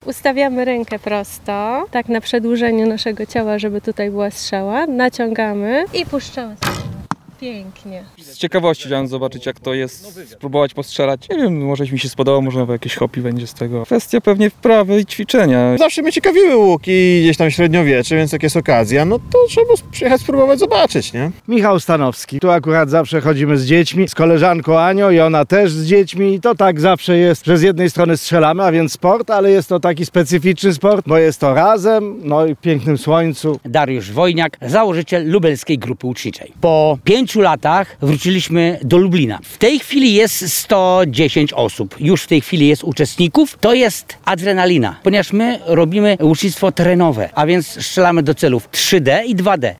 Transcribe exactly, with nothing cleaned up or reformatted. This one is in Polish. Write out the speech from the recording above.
Ustawiamy rękę prosto, tak na przedłużeniu naszego ciała, żeby tutaj była strzała. Naciągamy i puszczamy. Pięknie. Z ciekawości chciałem zobaczyć, jak to jest, spróbować postrzelać. Nie wiem, może mi się spodobało, może nawet jakieś hobby będzie z tego. Kwestia pewnie wprawy i ćwiczenia. Zawsze mnie ciekawiły łuki gdzieś tam średniowiecze, więc jak jest okazja, no to trzeba przyjechać spróbować zobaczyć, nie? Michał Stanowski. Tu akurat zawsze chodzimy z dziećmi, z koleżanką Anią i ona też z dziećmi i to tak zawsze jest, że z jednej strony strzelamy, a więc sport, ale jest to taki specyficzny sport, bo jest to razem, no i w pięknym słońcu. Dariusz Wojniak, założyciel lubelskiej grupy łuczniczej. Po pięciu latach wróciliśmy do Lublina. W tej chwili jest sto dziesięć osób. Już w tej chwili jest uczestników. To jest adrenalina, ponieważ my robimy łucznictwo terenowe, a więc strzelamy do celów trzy D i dwa D.